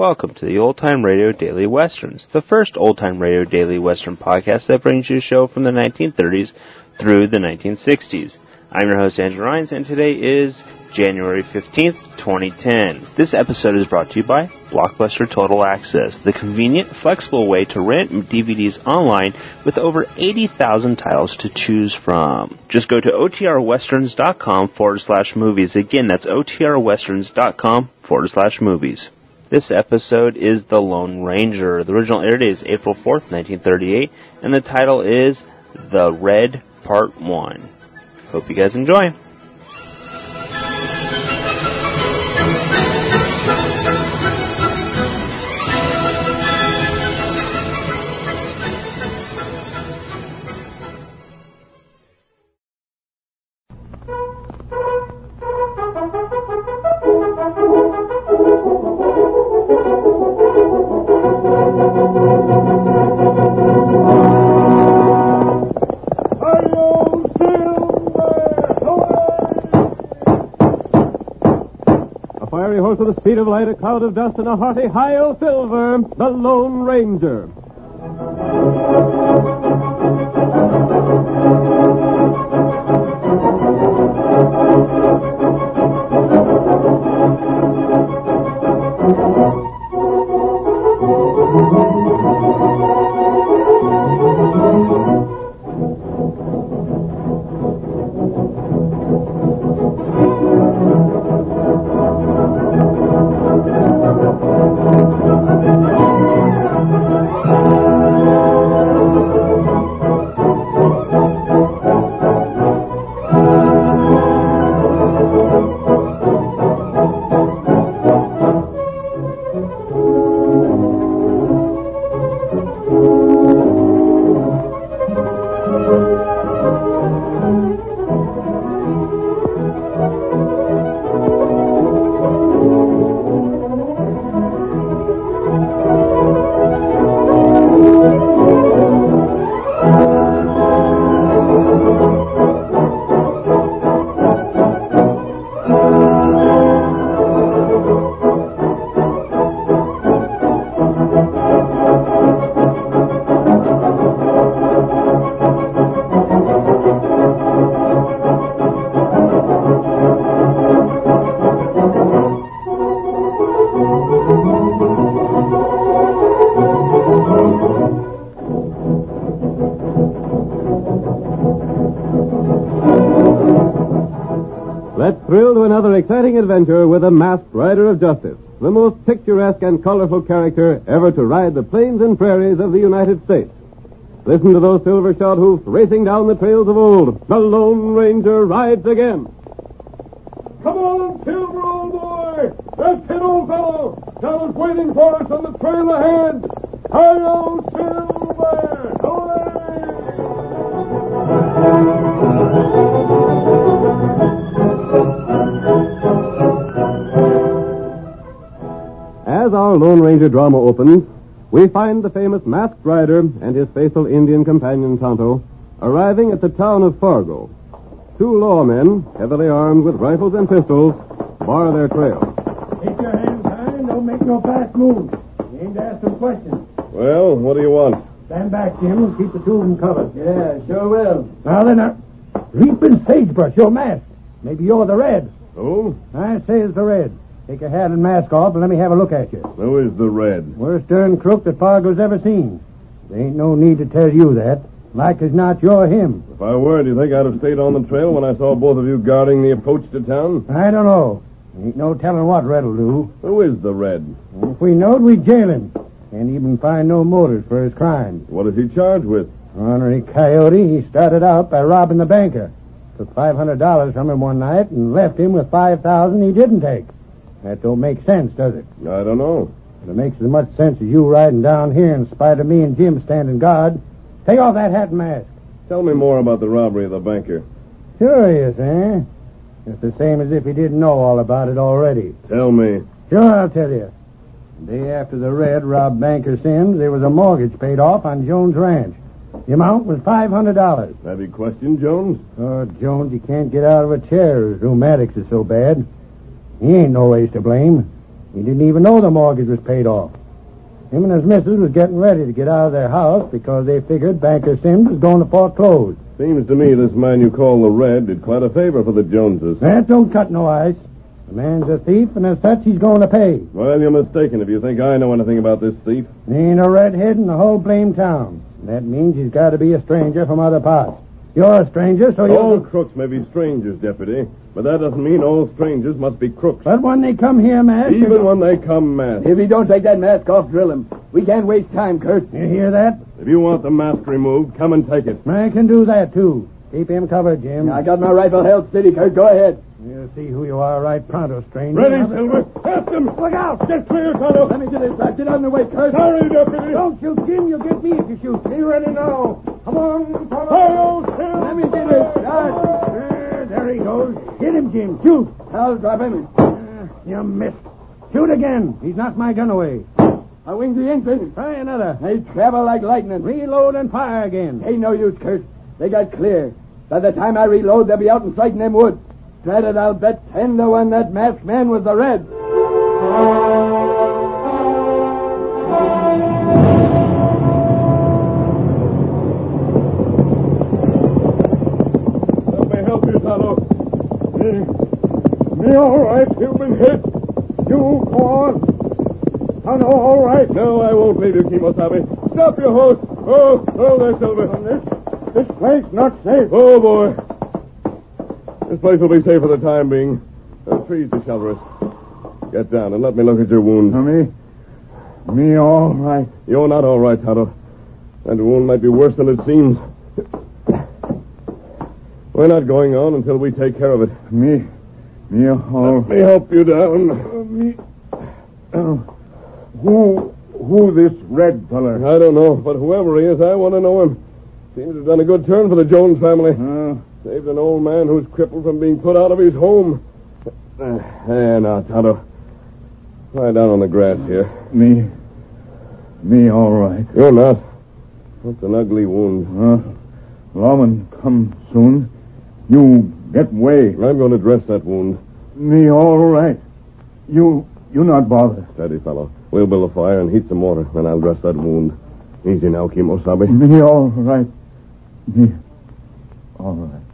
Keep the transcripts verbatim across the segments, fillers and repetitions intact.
Welcome to the Old Time Radio Daily Westerns, the first Old Time Radio Daily Western podcast that brings you a show from the nineteen thirties through the nineteen sixties. I'm your host, Andrew Rhines, and today is January fifteenth, twenty ten. This episode is brought to you by Blockbuster Total Access, the convenient, flexible way to rent D V Ds online with over eighty thousand titles to choose from. Just go to otrwesterns.com forward slash movies. Again, that's otrwesterns.com forward slash movies. This episode is The Lone Ranger. The original air date is April fourth, nineteen thirty-eight, and the title is The Red Part one. Hope you guys enjoy. With the speed of light, a cloud of dust, and a hearty hi-yo Silver, the Lone Ranger. Thrill to another exciting adventure with a masked rider of justice, the most picturesque and colorful character ever to ride the plains and prairies of the United States. Listen to those silver-shod hoofs racing down the trails of old. The Lone Ranger rides again. Come on, Silver, old boy! That tin old fellow! Donald's waiting for us on the trail ahead! Hi-yo, Silver! As our Lone Ranger drama opens, we find the famous masked rider and his faithful Indian companion Tonto arriving at the town of Fargo. Two lawmen, heavily armed with rifles and pistols, bar their trail. Keep your hands high and don't make no fast moves. You aim to ask some questions. Well, what do you want? Stand back, Jim, and keep the two of them covered. Yeah, sure will. Now then, uh, Leaping Sagebrush, you're masked. Maybe you're the Red. Who? I say it's the Red. Take your hat and mask off and let me have a look at you. Who is the Red? Worst darn crook that Fargo's ever seen. There ain't no need to tell you that. Like as not, you're him. If I were, do you think I'd have stayed on the trail when I saw both of you guarding the approach to town? I don't know. Ain't no telling what Red'll do. Who is the Red? If we knowed, we'd jail him. Can't even find no motives for his crimes. What is he charged with? Ornery coyote, he started out by robbing the banker. Took five hundred dollars from him one night and left him with five thousand dollars he didn't take. That don't make sense, does it? I don't know. But it makes as much sense as you riding down here in spite of me and Jim standing guard. Take off that hat and mask. Tell me more about the robbery of the banker. Curious, eh? It's the same as if he didn't know all about it already. Tell me. Sure, I'll tell you. The day after the Red robbed Banker Sims, there was a mortgage paid off on Jones Ranch. The amount was five hundred dollars. Have you questioned Jones? Oh, Jones, he can't get out of a chair. His rheumatics are so bad. He ain't no ways to blame. He didn't even know the mortgage was paid off. Him and his missus was getting ready to get out of their house because they figured Banker Sims was going to foreclose. Seems to me this man you call the Red did quite a favor for the Joneses. That don't cut no ice. The man's a thief, and as such, he's going to pay. Well, you're mistaken if you think I know anything about this thief. There ain't a redhead in the whole blame town. That means he's got to be a stranger from other parts. You're a stranger, so you... All crooks may be strangers, Deputy, but that doesn't mean all strangers must be crooks. But when they come here, masked... Even when they come masked. If he don't take that mask off, drill him. We can't waste time, Kurt. You hear that? If you want the mask removed, come and take it. I can do that, too. Keep him covered, Jim. I got my rifle held steady, Kurt. Go ahead. We'll see who you are right pronto, stranger. Ready, Silver. After him. Look out. Get clear, Tonto. Let me get inside. Get out of the way, Kurt. Sorry, Deputy. Don't shoot, Jim. You'll get me if you shoot. Be ready now. Come on, Tonto. Hey, Let me get it. There, there he goes. Hit him, Jim. Shoot. I'll drop him. Uh, you missed. Shoot again. He's knocked my gun away. I winged the infant. Try another. They travel like lightning. Reload and fire again. Ain't no use, Kurt. They got clear. By the time I reload, they'll be out in sight in them woods. Drat it, I'll bet ten to one that masked man was the Red. Let me help you, Tonto. Me, me all right. You've been hit. You go on. Tonto, all right. No, I won't leave you, Kimosabe. Stop your horse. Oh, oh, there, Silver. This, this place not safe. Oh, boy. This place will be safe for the time being. There are trees to shelter us. Get down and let me look at your wound. Me? Me all right. You're not all right, Tonto. That wound might be worse than it seems. We're not going on until we take care of it. Me? Me all... Let me help you down. Uh, me... Uh, who... Who this Red feller? I don't know, but whoever he is, I want to know him. Seems to have done a good turn for the Jones family. Uh, Saved an old man who's crippled from being put out of his home. Uh, there now, Tonto. Lie down on the grass here. me... Me all right. You're not. That's an ugly wound. Uh, lawman come soon. You get way. I'm going to dress that wound. Me all right. You... You not bother. Steady, fellow. We'll build a fire and heat some water, then I'll dress that wound. Easy now, Kimosabe. Me all right. Me all right.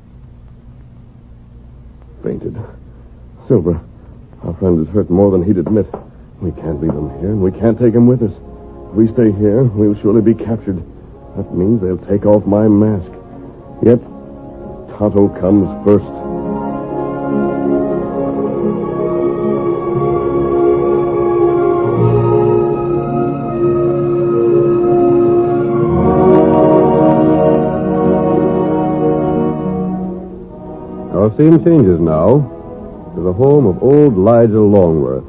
Fainted. Silver, our friend is hurt more than he'd admit. We can't leave him here, and we can't take him with us. If we stay here, we'll surely be captured. That means they'll take off my mask. Yet, Tonto comes first. Our scene changes now to the home of old Elijah Longworth.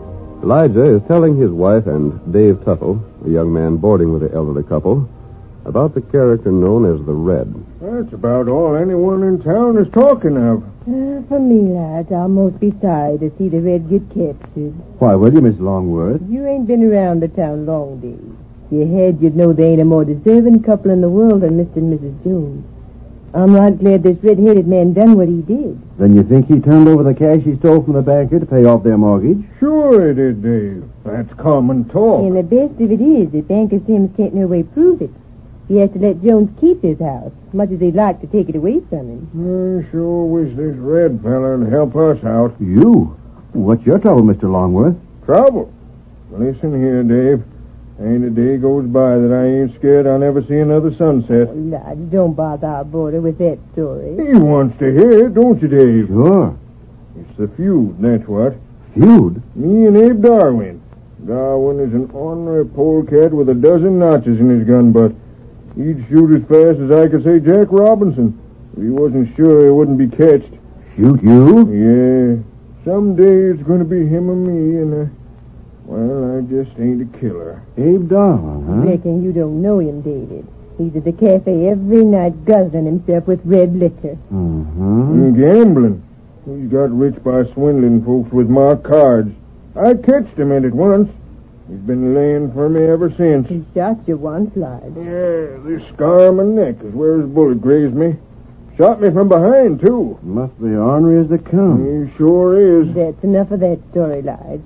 Elijah is telling his wife and Dave Tuttle, a young man boarding with the elderly couple, about the character known as the Red. That's about all anyone in town is talking of. Uh, for me, lads, I'll most be sorry to see the Red get captured. Why, will you, Miss Longworth? You ain't been around the town long, Dave. If you had, you'd know they ain't a more deserving couple in the world than Mister and Missus Jones. I'm right glad this red-headed man done what he did. Then you think he turned over the cash he stole from the banker to pay off their mortgage? Sure he did, Dave. That's common talk. And the best of it is that Banker Sims can't no way prove it. He has to let Jones keep his house, much as he'd like to take it away from him. I sure wish this Red feller would help us out. You? What's your trouble, Mister Longworth? Trouble? Listen here, Dave. Ain't a day goes by that I ain't scared I'll never see another sunset. Oh, lads, don't bother our boarder with that story. He wants to hear it, don't you, Dave? Sure. It's the feud, that's what. Feud? Me and Abe Darwin. Darwin is an ornery polecat with a dozen notches in his gun butt. He'd shoot as fast as I could say Jack Robinson. If he wasn't sure he wouldn't be catched. Shoot you? Yeah. Someday it's going to be him or me, and, uh, well, I just ain't a killer. Abe Darwin, huh? Reckon you don't know him, David. He's at the cafe every night guzzling himself with red liquor. Uh-huh. And gambling. He's got rich by swindling folks with marked cards. I catched him in it once. He's been laying for me ever since. He shot you once, lad. Yeah, this scar on my neck is where his bullet grazed me. Shot me from behind, too. Must be ornery as they come. He sure is. That's enough of that story, Lige.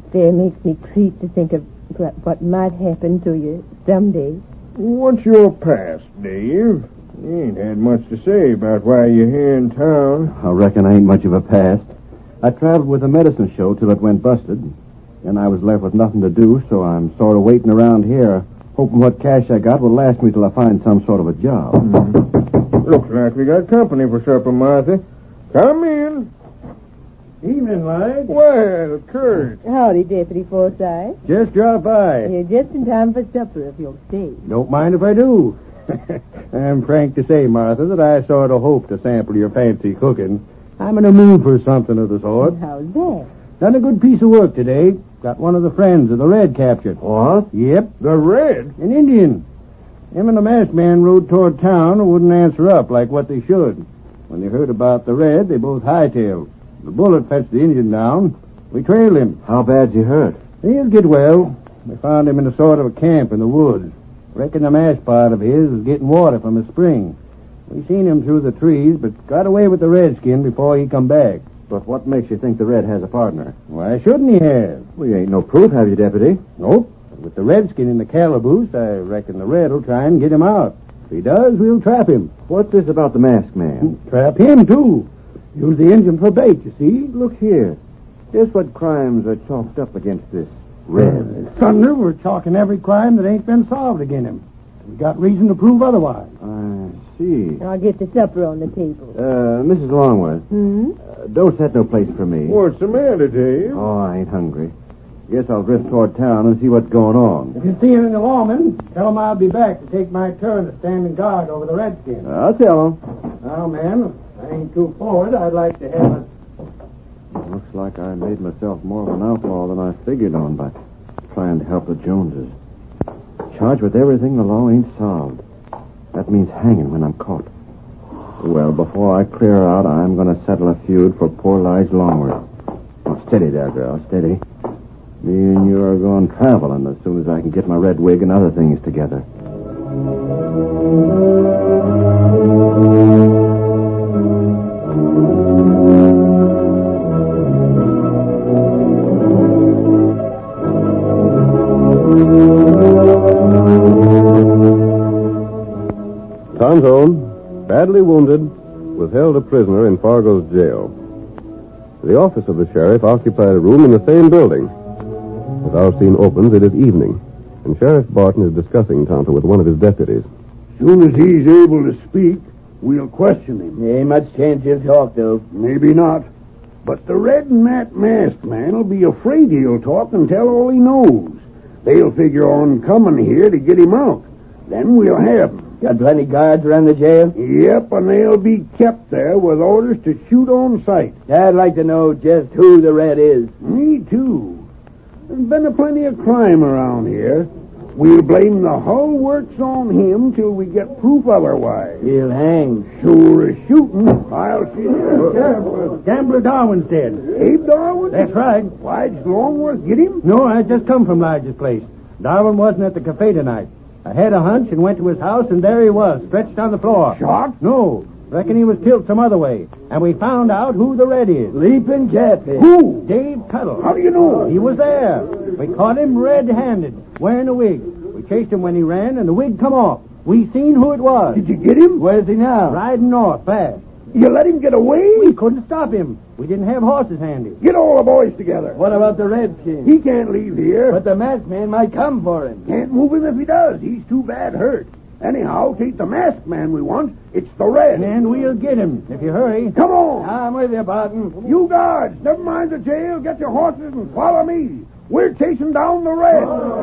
There makes me creep to think of what, what might happen to you someday. What's your past, Dave? You ain't had much to say about why you're here in town. I reckon I ain't much of a past. I traveled with a medicine show till it went busted. Then I was left with nothing to do, so I'm sort of waiting around here, hoping what cash I got will last me till I find some sort of a job. Mm-hmm. Looks like we got company for supper, Martha. Come in. Evening, Lige. Well, Kurt. Howdy, Deputy Forsyth. Just drop by. You're just in time for supper if you'll stay. Don't mind if I do. I'm frank to say, Martha, that I sort of hope to sample your fancy cooking. I'm in a mood for something of the sort. How's that? Done a good piece of work today. Got one of the friends of the Red captured. What? Yep. The Red? An Indian. Him and the masked man rode toward town and wouldn't answer up like what they should. When they heard about the Red, they both hightailed. The bullet fetched the Indian down. We trailed him. How bad's he hurt? He'll get well. We found him in a sort of a camp in the woods. Reckon the masked part of his was getting water from a spring. We seen him through the trees, but got away with the Redskin before he come back. But what makes you think the Red has a partner? Why shouldn't he have? Well, you ain't no proof, have you, Deputy? Nope. But with the Redskin in the calaboose, I reckon the Red will try and get him out. If he does, we'll trap him. What's this about the masked man? Trap him, too. Use the engine for bait, you see. Look here. Just what crimes are chalked up against this Red? Thunder, we're chalking every crime that ain't been solved against him. We got reason to prove otherwise. I see. I'll get the supper on the table. Uh, Missus Longworth. Hmm? Uh, don't set no place for me. What's the matter, Dave? Oh, I ain't hungry. Guess I'll drift toward town and see what's going on. If you see any lawmen, tell them I'll be back to take my turn to stand in guard over the Redskin. I'll tell them. Now, man, if I ain't too forward, I'd like to have a... Looks like I made myself more of an outlaw than I figured on by trying to help the Joneses. Charged with everything the law ain't solved. That means hanging when I'm caught. Well, before I clear out, I'm going to settle a feud for poor Lige Longworth. Now, steady there, girl, steady. Me and you are going traveling as soon as I can get my red wig and other things together. Tonto, badly wounded, was held a prisoner in Fargo's jail. The office of the sheriff occupied a room in the same building. As our scene opens, it is evening, and Sheriff Barton is discussing Tonto with one of his deputies. Soon as he's able to speak, we'll question him. There ain't much chance he'll talk, though. Maybe not. But the Red and that masked man will be afraid he'll talk and tell all he knows. They'll figure on coming here to get him out. Then we'll have him. Got plenty guards around the jail? Yep, and they'll be kept there with orders to shoot on sight. I'd like to know just who the Red is. Me, too. There's been a plenty of crime around here. We'll blame the whole works on him till we get proof otherwise. He'll hang. Sure as shooting. I'll see you. Sheriff, Gambler Darwin's dead. Abe Darwin? That's right. Lige Longworth get him? No, I just come from Lige's place. Darwin wasn't at the cafe tonight. I had a hunch and went to his house, and there he was, stretched on the floor. Shot? No. Reckon he was killed some other way. And we found out who the Red is. Leaping catfish. Who? Dave Tuttle. How do you know? He was there. We caught him red-handed, wearing a wig. We chased him when he ran, and the wig come off. We seen who it was. Did you get him? Where's he now? Riding north, fast. You let him get away? We couldn't stop him. We didn't have horses handy. Get all the boys together. What about the Redskin? He can't leave here. But the masked man might come for him. Can't move him if he does. He's too bad hurt. Anyhow, it ain't the masked man we want. It's the Red. And we'll get him, if you hurry. Come on. I'm with you, Barton. You guards, never mind the jail. Get your horses and follow me. We're chasing down the Red.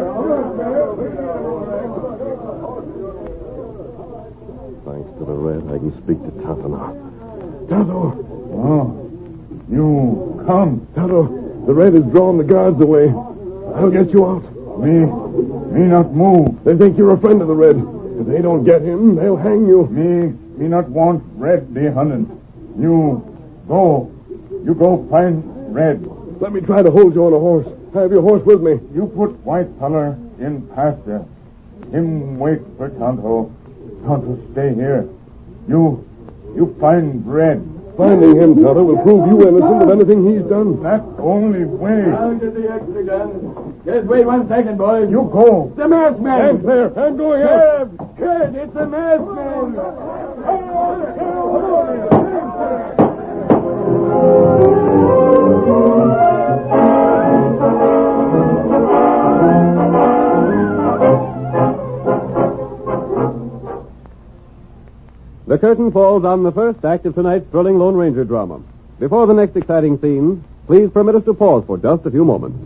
Thanks to the Red, I can speak to Tonto now. Tonto. Oh. You come. Tonto, the Red has drawn the guards away. I'll get you out. Me? Me not move. They think you're a friend of the Red. If they don't get him, they'll hang you. Me? Me not want Red be hunted. You go. You go find Red. Let me try to hold you on a horse. I have your horse with me. You put White Collar in pasture. Him wait for Tonto. Tonto stay here. You, you find Red. Finding him, Tonto, will prove you innocent of anything he's done. That's the only way. I'll get the extra gun. Just wait one second, boys. You go. The masked man. I'm clear. I'm going out. Kid, kid, it's the masked man. The curtain falls on the first act of tonight's thrilling Lone Ranger drama. Before the next exciting scene, please permit us to pause for just a few moments.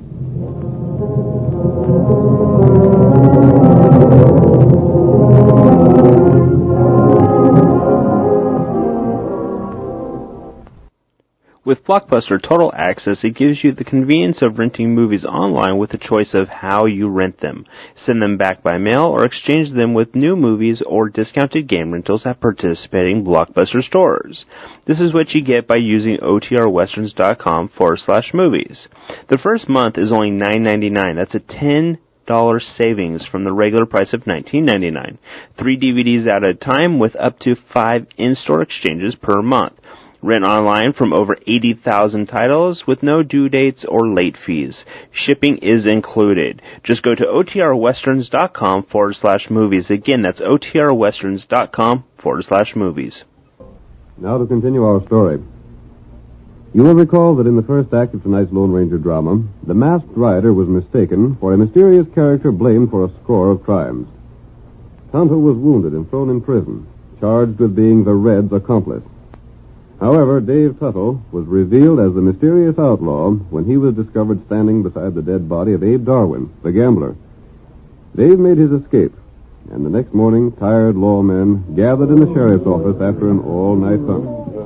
With Blockbuster Total Access, it gives you the convenience of renting movies online with the choice of how you rent them. Send them back by mail or exchange them with new movies or discounted game rentals at participating Blockbuster stores. This is what you get by using otrwesterns.com forward slash movies. The first month is only nine ninety-nine. That's a ten dollars savings from the regular price of nineteen ninety-nine. Three D V Ds at a time with up to five in-store exchanges per month. Rent online from over eighty thousand titles with no due dates or late fees. Shipping is included. Just go to otrwesterns.com forward slash movies. Again, that's otrwesterns.com forward slash movies. Now to continue our story. You will recall that in the first act of tonight's Lone Ranger drama, the masked rider was mistaken for a mysterious character blamed for a score of crimes. Tonto was wounded and thrown in prison, charged with being the Red's accomplice. However, Dave Tuttle was revealed as the mysterious outlaw when he was discovered standing beside the dead body of Abe Darwin, the gambler. Dave made his escape, and the next morning, tired lawmen gathered in the sheriff's office after an all-night hunt.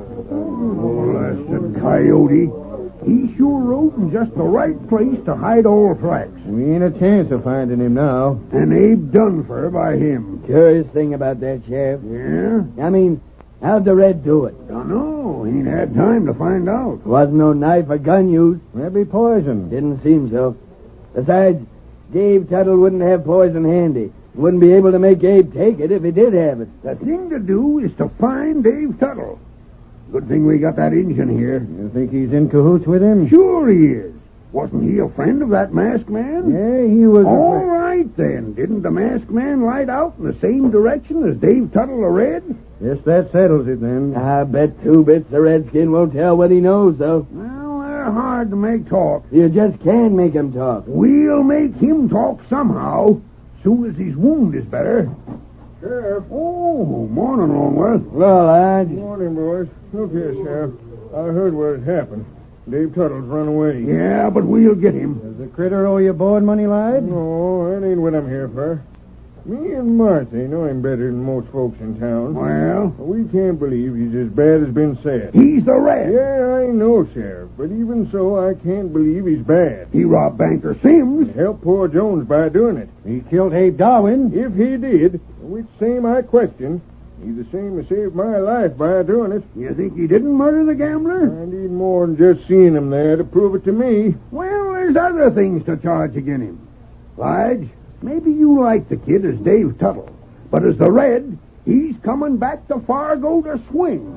Blasted coyote. He sure rode in just the right place to hide all tracks. We ain't a chance of finding him now. And Abe done for by him. Curious thing about that, Sheriff. Yeah? I mean, how'd the Red do it? Dunno. Ain't had time to find out. Wasn't no knife or gun used. Maybe poison. Didn't seem so. Besides, Dave Tuttle wouldn't have poison handy. Wouldn't be able to make Abe take it if he did have it. The thing to do is to find Dave Tuttle. Good thing we got that Injun here. You think he's in cahoots with him? Sure he is. Wasn't he a friend of that masked man? Yeah, he was. All a right, then. Didn't the masked man light out in the same direction as Dave Tuttle the Red? Yes, that settles it, then. I bet two bits the Redskin won't tell what he knows, though. Well, they're hard to make talk. You just can't make him talk. We'll make him talk somehow, soon as his wound is better. Sheriff. Oh, morning, Longworth. Well, I... Morning, boys. Look here, Sheriff. I heard what had happened. Dave Tuttle's run away. Yeah, but we'll get him. Does the critter owe you board money, lad? No, that ain't what I'm here for. Me and Marthy know him better than most folks in town. Well? We can't believe he's as bad as been said. He's the Red. Yeah, I know, Sheriff. But even so, I can't believe he's bad. He robbed Banker Sims. He helped poor Jones by doing it. He killed Abe Darwin. If he did, which same I question, he's the same as saved my life by doing it. You think he didn't murder the gambler? I need more than just seeing him there to prove it to me. Well, there's other things to charge against him. Lige, maybe you like the kid as Dave Tuttle, but as the Red, he's coming back to Fargo to swing.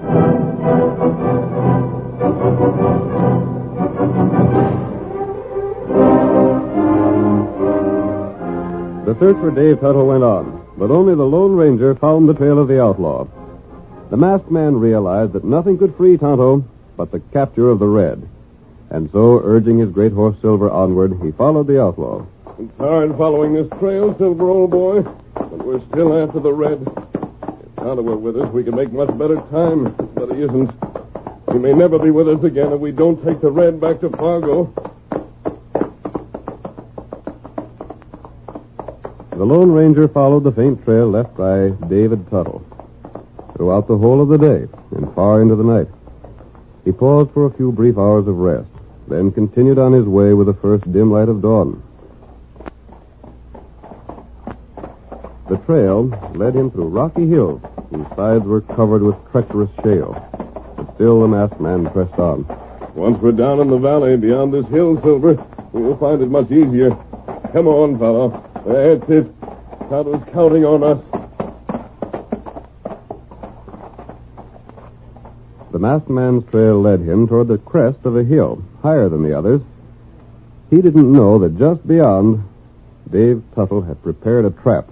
The search for Dave Tuttle went on, but only the Lone Ranger found the trail of the outlaw. The masked man realized that nothing could free Tonto but the capture of the Red. And so, urging his great horse Silver onward, he followed the outlaw. It's hard following this trail, Silver, old boy, but we're still after the Red. If Tonto were with us, we could make much better time, but he isn't. He may never be with us again if we don't take the Red back to Fargo. The Lone Ranger followed the faint trail left by David Tuttle. Throughout the whole of the day and far into the night, he paused for a few brief hours of rest, then continued on his way with the first dim light of dawn. The trail led him through rocky hills whose sides were covered with treacherous shale. But still the masked man pressed on. Once we're down in the valley beyond this hill, Silver, we'll find it much easier. Come on, fellow. That's it. Tonto's counting on us. The the masked man's trail led him toward the crest of a hill, higher than the others. He didn't know that just beyond, Dave Tuttle had prepared a trap.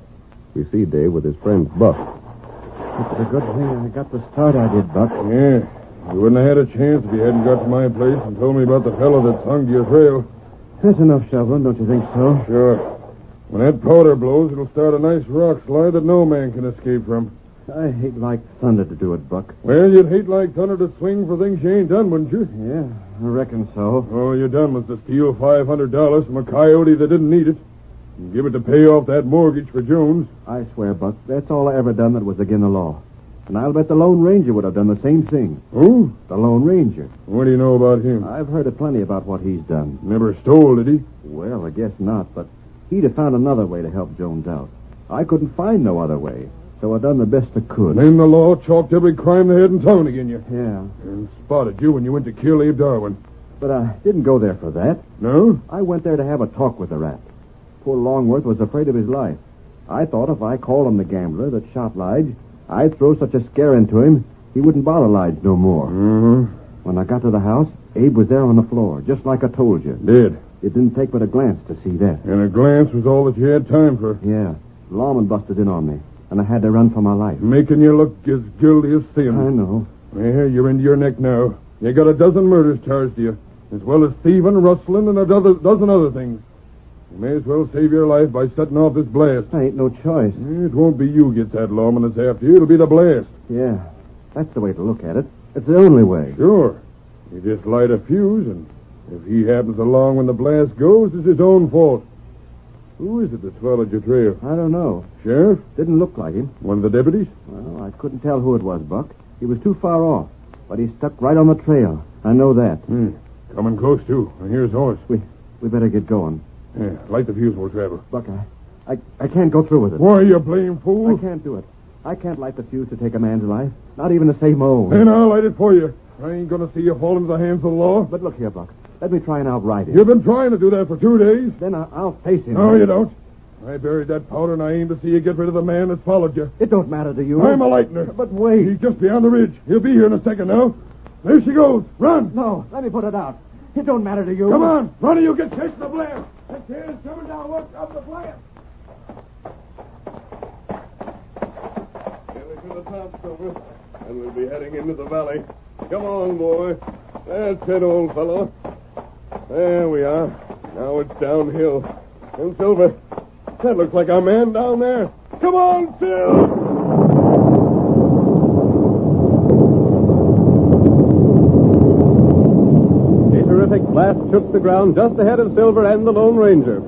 We see Dave with his friend Buck. It's a good thing I got the start I did, Buck. Yeah. You wouldn't have had a chance if you hadn't got to my place and told me about the fellow that's hung to your trail. That's enough shoveling, don't you think so? Sure. When that powder blows, it'll start a nice rock slide that no man can escape from. I hate like thunder to do it, Buck. Well, you'd hate like thunder to swing for things you ain't done, wouldn't you? Yeah, I reckon so. All you done was to steal five hundred dollars from a coyote that didn't need it and give it to pay off that mortgage for Jones. I swear, Buck, that's all I ever done that was against the law. And I'll bet the Lone Ranger would have done the same thing. Who? The Lone Ranger. What do you know about him? I've heard a plenty about what he's done. Never stole, did he? Well, I guess not, but he'd have found another way to help Jones out. I couldn't find no other way, so I done the best I could. Then the law chalked every crime they had in town against you. Yeah. And spotted you when you went to kill Abe Darwin. But I didn't go there for that. No? I went there to have a talk with the rat. Poor Longworth was afraid of his life. I thought if I called him the gambler that shot Lige, I'd throw such a scare into him, he wouldn't bother Lige no more. Mm-hmm. When I got to the house, Abe was there on the floor, just like I told you. Did? It didn't take but a glance to see that. And a glance was all that you had time for. Yeah. The lawman busted in on me, and I had to run for my life. Making you look as guilty as sin. I know. Well, you're into your neck now. You got a dozen murders charged to you, as well as thieving, rustling, and a dozen, dozen other things. You may as well save your life by setting off this blast. I ain't no choice. It won't be you gets that lawman that's after you. It'll be the blast. Yeah. That's the way to look at it. It's the only way. Sure. You just light a fuse, and if he happens along when the blast goes, it's his own fault. Who is it that followed your trail? I don't know. Sheriff? Didn't look like him. One of the deputies? Well, I couldn't tell who it was, Buck. He was too far off, but he stuck right on the trail. I know that. Hmm. Coming close, too. And here's horse. We we better get going. Yeah, light the fuse, we'll travel. Buck, I, I, I can't go through with it. Why, you blame fool? I can't do it. I can't light the fuse to take a man's life, not even to save my own. Then I'll light it for you. I ain't going to see you fall into the hands of the law. But look here, Buck. Let me try and outright him. You've been trying to do that for two days. Then I, I'll face him. No, you don't. I buried that powder, and I aim to see you get rid of the man that's followed you. It don't matter to you. I'm a lightener. But wait. He's just beyond the ridge. He'll be here in a second now. There she goes. Run. No, let me put it out. It don't matter to you. Come on. Run or you'll get chased in the blast. That kid is coming down. Watch out the blast. Nearly to the top, Silver. And we'll be heading into the valley. Come on, boy. That's it, old fellow. There we are. Now it's downhill. And Silver, that looks like our man down there. Come on, Sil! A terrific blast shook the ground just ahead of Silver and the Lone Ranger.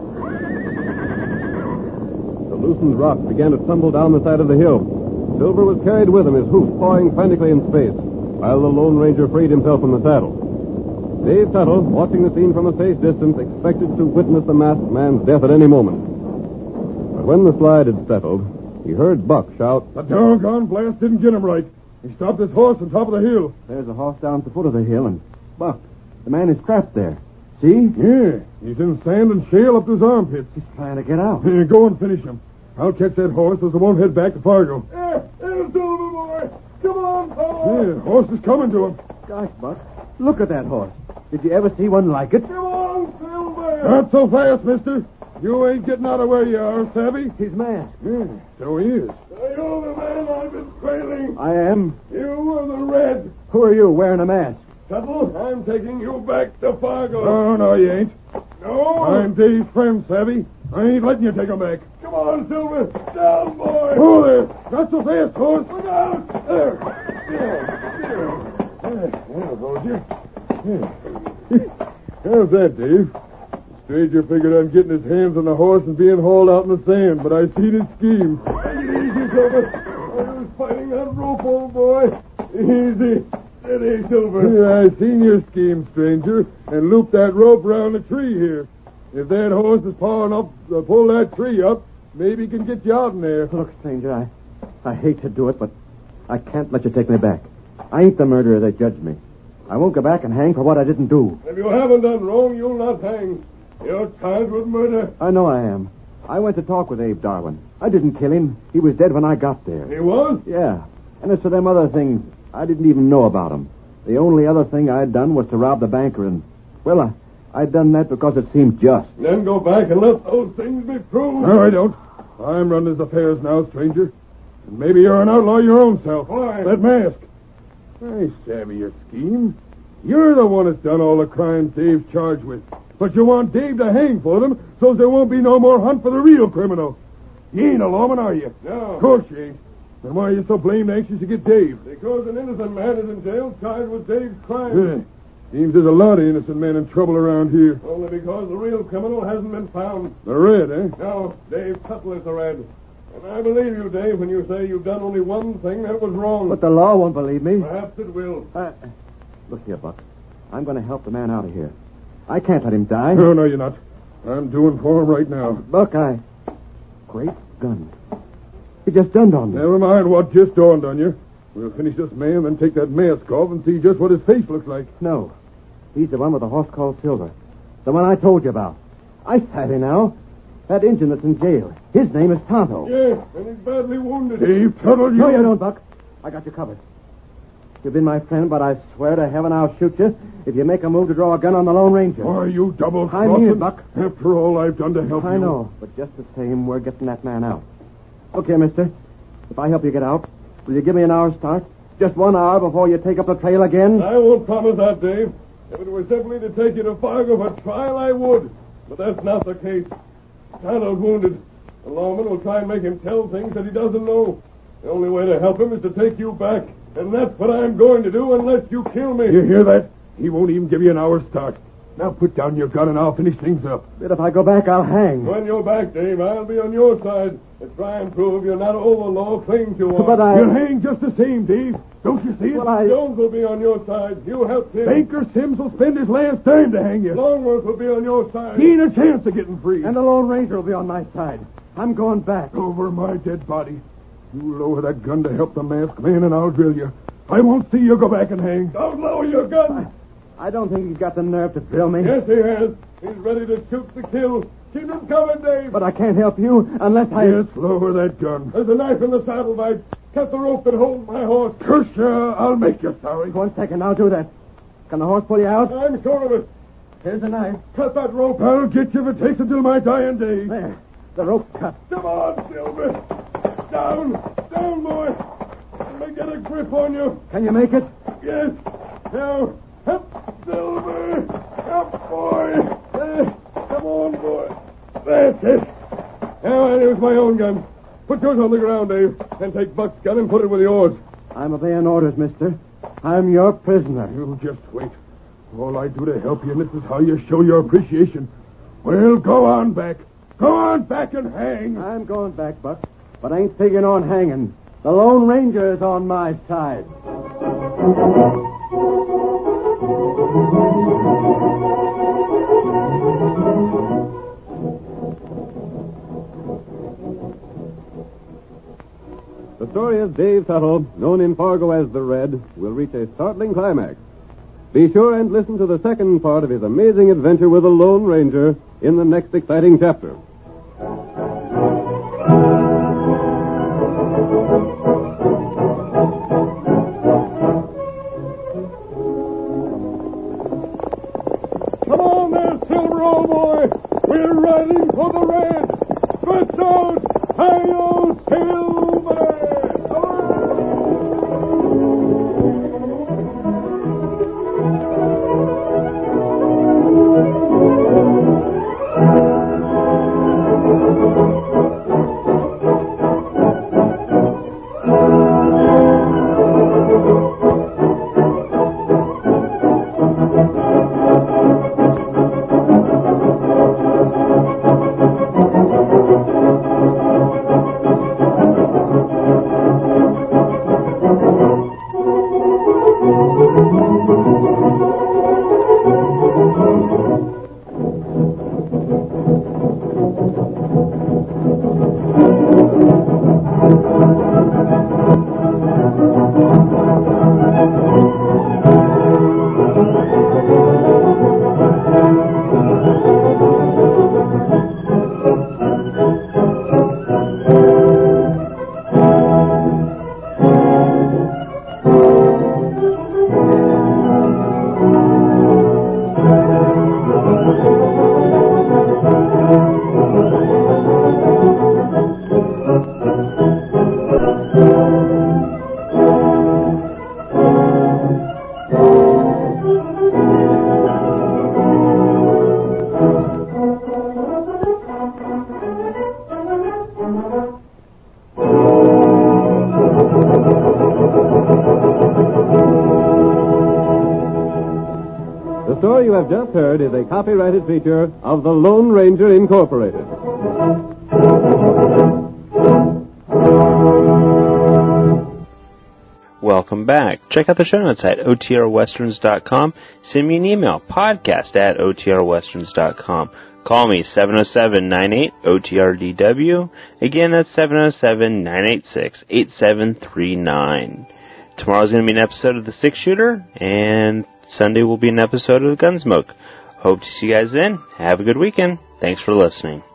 The loosened rock began to tumble down the side of the hill. Silver was carried with him, his hoofs pawing frantically in space, while the Lone Ranger freed himself from the saddle. Dave Tuttle, watching the scene from a safe distance, expected to witness the masked man's death at any moment. But when the slide had settled, he heard Buck shout, "The doggone blast didn't get him right. He stopped his horse on top of the hill." There's a horse down at the foot of the hill, and Buck, the man is trapped there. See? Yeah, he's in sand and shale up to his armpits. He's trying to get out. Yeah, go and finish him. I'll catch that horse so I won't head back to Fargo. Yeah, there's Silver, boy. Come on, fellow. Yeah, horse is coming to him. Gosh, Buck, look at that horse. Did you ever see one like it? Come on, Silver. Not so fast, mister. You ain't getting out of where you are, savvy? He's masked. Yeah, so he is. You're the man I've been trailing. I am. You were the Red. Who are you wearing a mask? Tuttle, I'm taking you back to Fargo. Oh, no, you ain't. No? I'm Dave's friend, savvy. I ain't letting you take him back. Come on, Silver. Down, boy. Oh, there. Not so fast, horse. Look out. There. There. There. There goes you. How's that, Dave? The stranger figured on getting his hands on the horse and being hauled out in the sand, but I seen his scheme. Take it easy, Silver. I was fighting that rope, old boy. Easy. Steady, Silver. Yeah, I seen your scheme, stranger, and looped that rope around the tree here. If that horse is pawing up, uh, pull that tree up, maybe he can get you out in there. Look, stranger, I, I hate to do it, but I can't let you take me back. I ain't the murderer that judged me. I won't go back and hang for what I didn't do. If you haven't done wrong, you'll not hang. You're charged with murder. I know I am. I went to talk with Abe Darwin. I didn't kill him. He was dead when I got there. He was? Yeah. And as for them other things, I didn't even know about him. The only other thing I'd done was to rob the banker, and, well, I, I'd done that because it seemed just. Then go back and let those things be proved. No, I don't. I'm running his affairs now, stranger. And maybe you're an outlaw your own self. Why? That mask. I savvy your scheme. You're the one that's done all the crimes Dave's charged with. But you want Dave to hang for them, so there won't be no more hunt for the real criminal. You ain't a lawman, are you? No. Of course you ain't. Then why are you so blamed anxious to get Dave? Because an innocent man is in jail charged with Dave's crime. Yeah. Seems there's a lot of innocent men in trouble around here. Only because the real criminal hasn't been found. The Red, eh? No, Dave Tuttle is the Red. And I believe you, Dave, when you say you've done only one thing that was wrong. But the law won't believe me. Perhaps it will. Uh, look here, Buck. I'm going to help the man out of here. I can't let him die. No, no, you're not. I'm doing for him right now. Buck, I... Great guns. It just dawned on me. Never mind what just dawned on you. We'll finish this man, then take that mask off and see just what his face looks like. No. He's the one with the horse called Silver. The one I told you about. I savvy now. That Injun that's in jail. His name is Tonto. Yes, and he's badly wounded. Dave Tuttle, you... No, you don't, Buck. I got you covered. You've been my friend, but I swear to heaven I'll shoot you if you make a move to draw a gun on the Lone Ranger. Are you double I mean it, Buck. After all I've done to help I you. I know, but just the same, we're getting that man out. Look here, mister. If I help you get out, will you give me an hour's start? Just one hour before you take up the trail again? I won't promise that, Dave. If it was simply to take you to Fargo for trial, I would. But that's not the case. Tonto's wounded. The lawman will try and make him tell things that he doesn't know. The only way to help him is to take you back. And that's what I'm going to do unless you kill me. You hear that? He won't even give you an hour's start. Now put down your gun and I'll finish things up. But if I go back, I'll hang. When you're back, Dave, I'll be on your side to try and prove you're not over law claims you are. But I... You'll hang just the same, Dave. Don't you see it? Well, I... Jones will be on your side. You helped him. Banker Sims will spend his last dime to hang you. Longworth will be on your side. He ain't a chance of getting free. And the Lone Ranger will be on my side. I'm going back. Over my dead body. You lower that gun to help the masked man and I'll drill you. I won't see you go back and hang. Don't lower your gun. I, I don't think he's got the nerve to drill me. Yes, he has. He's ready to shoot to kill. Keep him coming, Dave. But I can't help you unless I... Yes, lower that gun. There's a knife in the saddlebag. Cut the rope that holds my horse. Curse you, I'll make you sorry. One second, I'll do that. Can the horse pull you out? I'm sure of it. Here's the knife. Cut that rope. I'll get you if it takes until my dying day. There. The rope's cut. Come on, Silver. Down. Down, boy. Let me get a grip on you. Can you make it? Yes. Now, up, Silver. Up, boy. There. Come on, boy. That's it. Now I'll use my own gun. Put yours on the ground, Dave, and take Buck's gun and put it with yours. I'm obeying orders, mister. I'm your prisoner. You just wait. All I do to help you, and this is how you show your appreciation. Well, go on back. Go on back and hang. I'm going back, Buck, but I ain't figuring on hanging. The Lone Ranger is on my side. The story of Dave Tuttle, known in Fargo as the Red, will reach a startling climax. Be sure and listen to the second part of his amazing adventure with the Lone Ranger in the next exciting chapter. Come on there, Silver, old boy. We're riding for the Red. Stretch out. Hi-yo, Silver. have just heard is a copyrighted feature of the Lone Ranger Incorporated. Welcome back. Check out the show notes at O T R westerns dot com. Send me an email, podcast at O T R westerns dot com. Call me, seven oh seven, nine eight, O T R D W. Again, that's seven oh seven, nine eight six, eight seven three nine. Tomorrow's going to be an episode of The Six Shooter, and Sunday will be an episode of The Gunsmoke. Hope to see you guys then. Have a good weekend. Thanks for listening.